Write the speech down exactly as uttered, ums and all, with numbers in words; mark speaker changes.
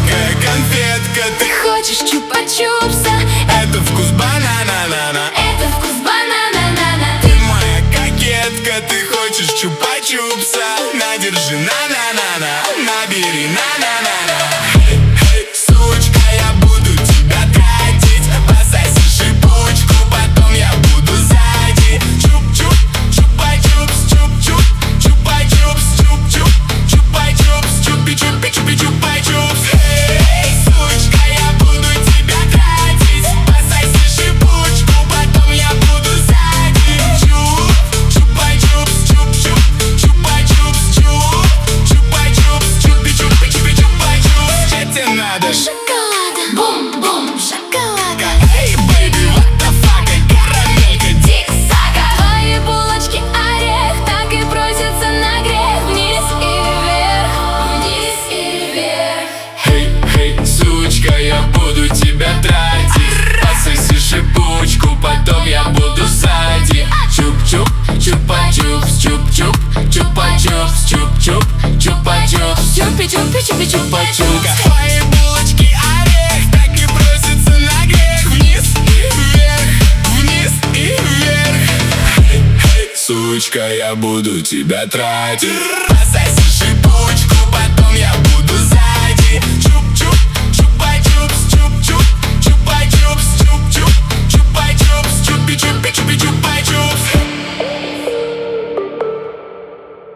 Speaker 1: сладкая конфетка.
Speaker 2: Ты хочешь чупа-чупса,
Speaker 1: Это вкус банана-на-на.
Speaker 2: это вкус банана-на-на.
Speaker 1: Ты моя кокетка, ты хочешь чупа-чупса. На, держи, на-на-на-на, набери, на-на-на-на. Эй, эй, сучка, я буду тебя тратить. Пососи шипучку, потом я буду сзади. Чуп-чуп, чупа-чупс, чуп-чуп, чупа-чупс, чуп-чуп, чупа-чупс, чупи-чупи, чупи-чупа-чупс. Эй, сучка, я буду тебя тратить. Пососи шипучку, потом я буду сзади. Чуп, чупа-чупс, чуп-чуп, чупа-чупс, чуп, чупа-чупс, чупи-чупи, чупи-чупа-чупс. Что тебе надо?
Speaker 2: Шоколада, бум-бум, шоколада.
Speaker 1: Эй, бэйби, what the fuck, карамелька,
Speaker 2: Тик-сага. Твои булочки орех так и просятся на грех. Вниз и вверх, вниз и вверх.
Speaker 1: Эй, эй, сучка, я буду тебя тратить. Пососи шипучку, потом я буду сзади. Чуп-чуп, чупа-чупс, чуп-чуп, чупа-чупс, чуп-чуп, чупа-чупс,
Speaker 2: Чупи-чупи, чупи-чупа-чупс.
Speaker 1: твои булочки орех так и просятся на грех. Вниз и вверх, вниз и вверх. Эй, эй, сучка, я буду тебя тратить. Пососи